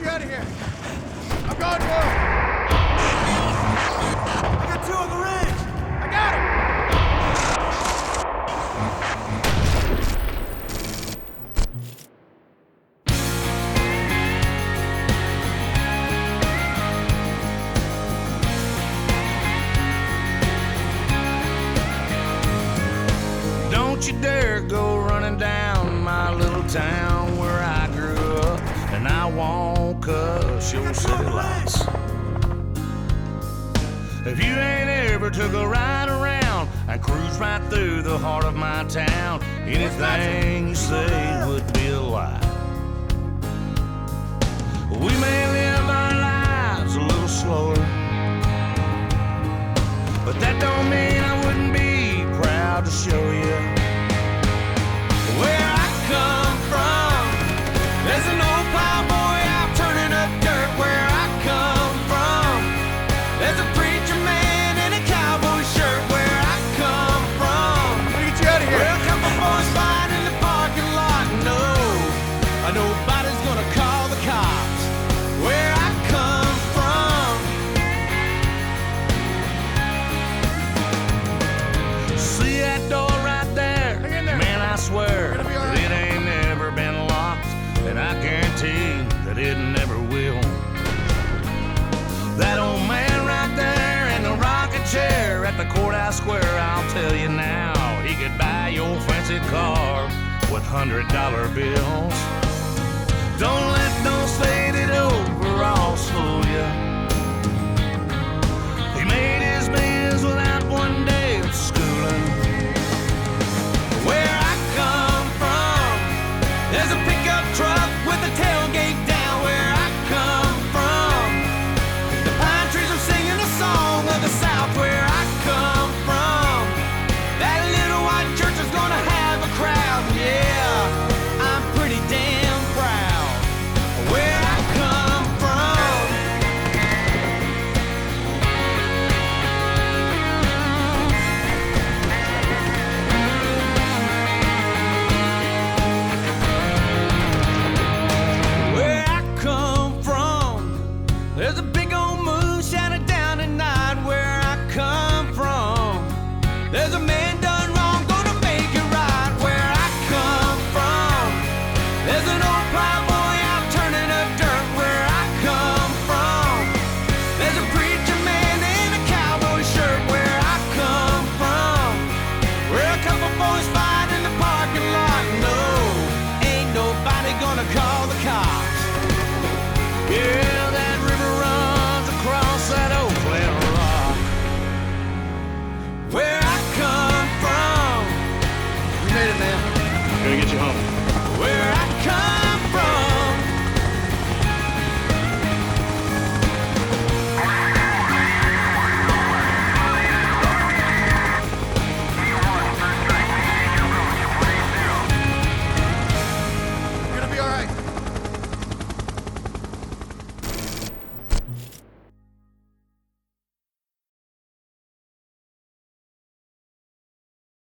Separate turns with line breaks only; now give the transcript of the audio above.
you out of here. I'm going for him. I got two on the ridge. I got him.
Don't you dare go running down my little town where I grew up, and I won't cuss your city lights. If you ain't ever took a ride around and cruise right through the heart of my town, anything you say would be a lie. We may live our lives a little slower, but that don't mean I wouldn't be proud to show you where I come from. There's an old plowboy out turning up dirt where I come from. There's a preacher man in a cowboy shirt where I come from.
Let me get you out of here.
Well, a couple boys fight in the parking lot. No, nobody's gonna call the cops where I come from. See that door right there?
Hang in there.
Man, I swear
We're gonna be all
that
right.
it ain't never been locked, and I guarantee that it never will. That old man right there in the rocking chair at the courthouse square, I'll tell you now, he could buy your fancy car with $100 bills. Don't let those faded overalls fool you. He made his millions without one day of schooling. Where I come from, there's a pickup truck with a tailgate down where I come from. The pine trees are singing a song of the South where I come from. That little white church is gonna have a crowd, yeah, I'm pretty damn proud where I come from. Where I come from, there's a big old moon shining down at night where I come from. There's a man done wrong, gonna make it right where I come from. There's an old plowboy out turning up dirt where I come from. There's a preacher man in a cowboy shirt where I come from. Where a couple boys fight in the parking lot. No, ain't nobody gonna call the cops. Yeah.